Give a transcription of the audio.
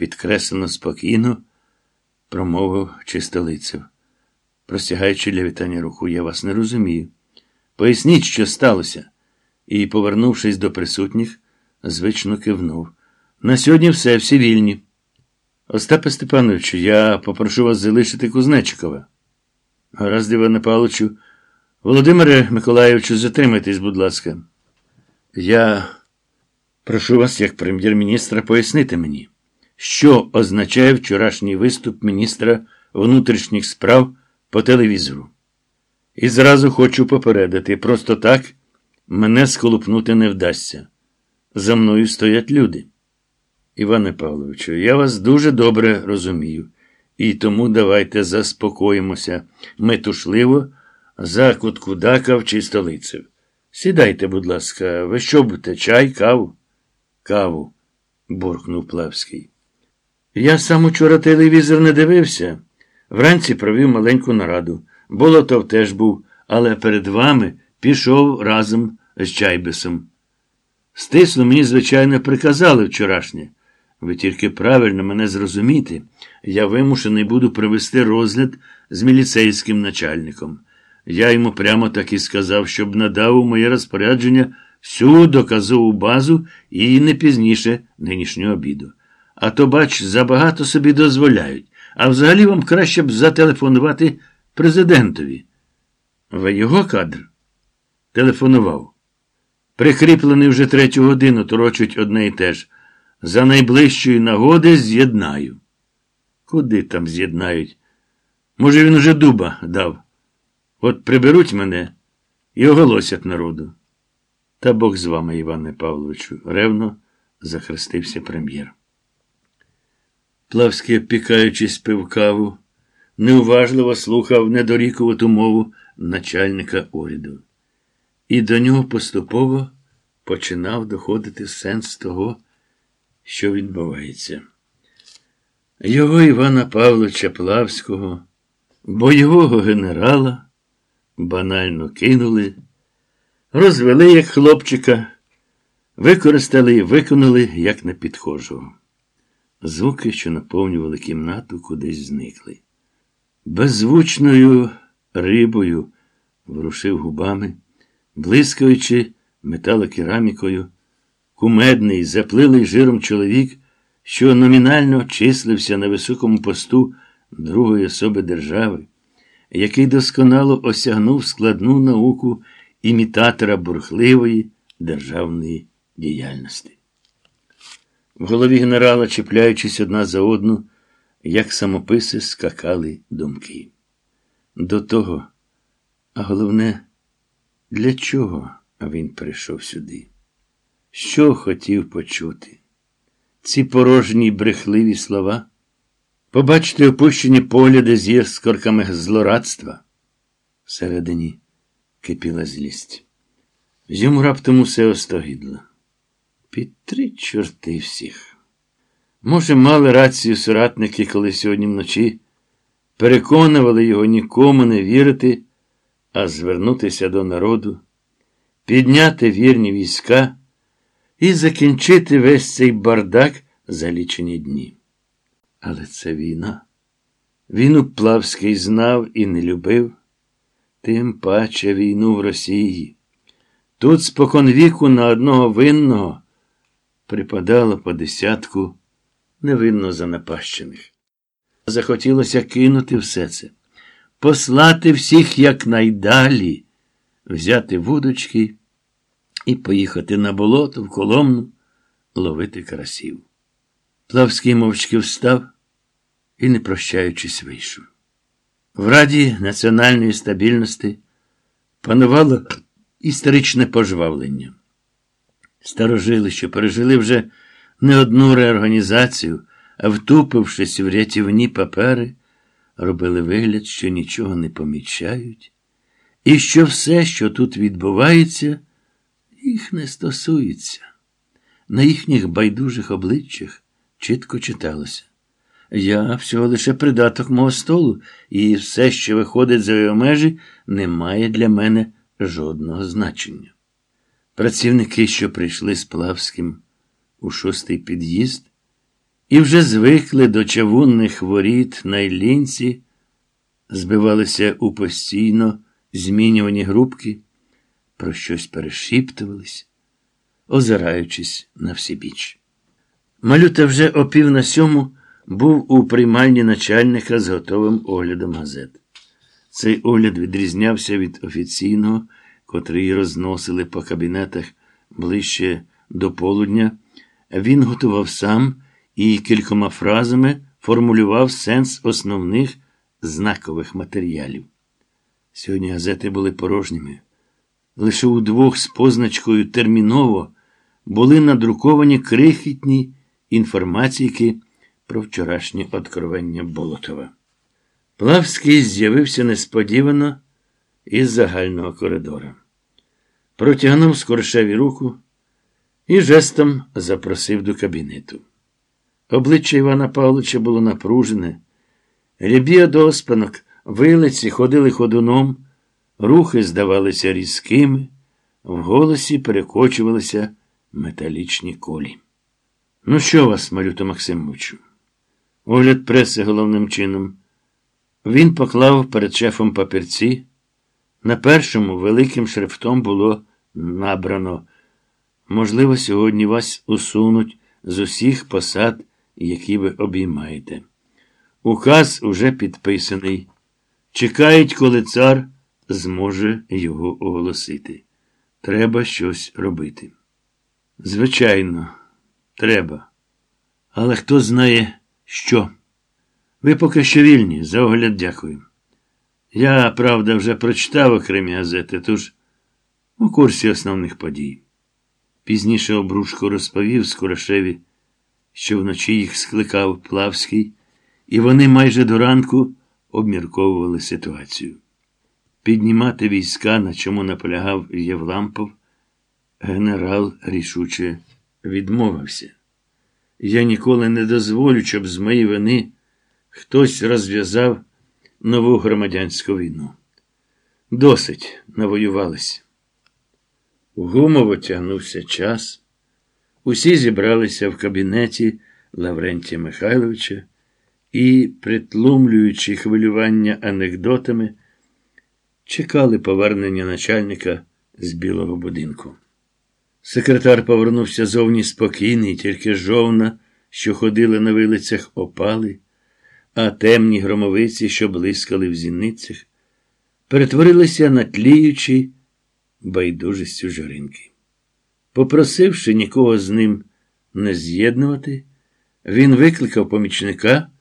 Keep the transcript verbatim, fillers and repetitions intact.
підкреслено спокійно промовив Чистолицев, простягаючи для вітання руку. Я вас не розумію. Поясніть, що сталося. І, повернувшись до присутніх, звично кивнув. На сьогодні все, всі вільні. Остапе Степановичу, я попрошу вас залишити Кузнечикова. Гаразд, Іване Павловичу. Володимире Миколайовичу, затримайтесь, будь ласка. Я прошу вас, як прем'єр-міністра, пояснити мені, що означає вчорашній виступ міністра внутрішніх справ по телевізору. І зразу хочу попередити, просто так мене сколупнути не вдасться. За мною стоять люди. Іване Павловичу, я вас дуже добре розумію. І тому давайте заспокоїмося метушливо, закуткудакав Чистолицев. Сідайте, будь ласка, ви що будете, чай, каву? Каву, буркнув Плавський. Я сам учора телевізор не дивився. Вранці провів маленьку нараду. Болотов теж був, але перед вами пішов разом з Чайбисом. Стисло мені, звичайно, приказали вчорашнє. Ви тільки правильно мене зрозумієте, я вимушений буду провести розгляд з міліцейським начальником. Я йому прямо так і сказав, щоб надав у моє розпорядження всю доказову базу і не пізніше нинішнього обіду. А то, бач, забагато собі дозволяють. А взагалі вам краще б зателефонувати президентові. Ви його кадр? Телефонував. Прикріплений вже третю годину, торочуть одне і те ж. За найближчої нагоди з'єднаю. Куди там з'єднають? Може, він уже дуба дав. От приберуть мене і оголосять народу. Та Бог з вами, Іване Павловичу, ревно захрестився прем'єр. Плавський, обпікаючись, пив каву, неуважливо слухав недорікувату мову начальника уряду. І до нього поступово починав доходити сенс того, що відбувається. Його Івана Павловича Плавського, бойового генерала, банально кинули, розвели як хлопчика, використали і виконали як непідхожого. Звуки, що наповнювали кімнату, кудись зникли. Беззвучною рибою ворушив губами, блискаючи металокерамікою, кумедний, заплилий жиром чоловік, що номінально числився на високому посту другої особи держави, який досконало осягнув складну науку імітатора бурхливої державної діяльності. В голові генерала, чіпляючись одна за одну, як самописи, скакали думки. До того, а головне, для чого він прийшов сюди? Що хотів почути? Ці порожні й брехливі слова? Побачити опущені погляди з іскорками злорадства? Всередині кипіла злість. Йому раптом усе остогідло. Під три чорти всіх. Може, мали рацію соратники, коли сьогодні вночі переконували його нікому не вірити, а звернутися до народу, підняти вірні війська і закінчити весь цей бардак за лічені дні. Але це війна. Війну Плавський знав і не любив, тим паче війну в Росії. Тут споконвіку на одного винного припадало по десятку невинно занапащених. Захотілося кинути все це, послати всіх якнайдалі, взяти вудочки і поїхати на болото в Коломну ловити карасів. Плавський мовчки встав і, не прощаючись, вийшов. В Раді національної стабільності панувало історичне пожвавлення. Старожили, що пережили вже не одну реорганізацію, а втупившись в рятівні папери, робили вигляд, що нічого не помічають, і що все, що тут відбувається, їх не стосується. На їхніх байдужих обличчях чітко читалося: я всього лише придаток мого столу, і все, що виходить за його межі, не має для мене жодного значення. Працівники, що прийшли з Плавським у шостий під'їзд, і вже звикли до чавунних воріт на Іллінці, збивалися у постійно змінювані групки, про щось перешіптувались, озираючись на всібіч. Малюта вже о пів на сьому був у приймальні начальника з готовим оглядом газет. Цей огляд відрізнявся від офіційного, котрий розносили по кабінетах ближче до полудня. Він готував сам і кількома фразами формулював сенс основних знакових матеріалів. Сьогодні газети були порожніми. Лише удвох з позначкою «терміново» були надруковані крихітні інформаційки про вчорашнє откровення Болотова. Плавський з'явився несподівано із загального коридора. Протягнув Скоршеві руку і жестом запросив до кабінету. Обличчя Івана Павловича було напружене. Рябі од оспанок, вилиці ходили ходуном, рухи здавалися різкими, в голосі перекочувалися металічні колі. «Ну що вас, Малюто Максимовичу?» Огляд преси головним чином. Він поклав перед шефом папірці. На першому великим шрифтом було набрано: «Можливо, сьогодні вас усунуть з усіх посад, які ви обіймаєте. Указ уже підписаний. Чекають, коли цар зможе його оголосити. Треба щось робити». Звичайно, треба. Але хто знає, що? Ви поки що вільні, за огляд дякую. Я, правда, вже прочитав окремі газети, тож у курсі основних подій. Пізніше Обрушко розповів Скоршеві, що вночі їх скликав Плавський, і вони майже до ранку обмірковували ситуацію. Піднімати війська, на чому наполягав Євлампов, генерал рішуче відмовився. Я ніколи не дозволю, щоб з моєї вини хтось розв'язав нову громадянську війну. Досить навоювались. Гумово тягнувся час. Усі зібралися в кабінеті Лаврентія Михайловича і, притлумлюючи хвилювання анекдотами, чекали повернення начальника з Білого будинку. Секретар повернувся зовні спокійний, тільки жовна, що ходили на вилицях, опали, а темні громовиці, що блискали в зіницях, перетворилися на тліючі байдужістю жаринки. Попросивши нікого з ним не з'єднувати, він викликав помічника